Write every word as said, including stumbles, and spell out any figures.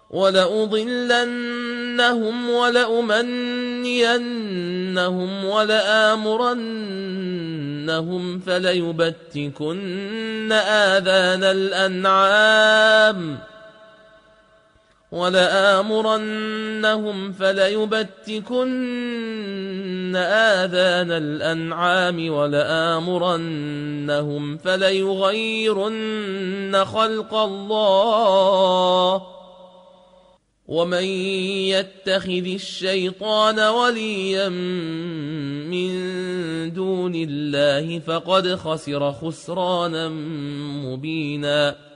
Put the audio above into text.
ولأضلنهم ولأمنينهم ولآمرنهم فليبتكن آذان الأنعام ولآمرنهم فليبتكن آذان الأنعام ولآمرنهم فليغيرن خلق الله ومن يتخذ الشيطان وليا من دون الله فقد خسر خسرانا مبينا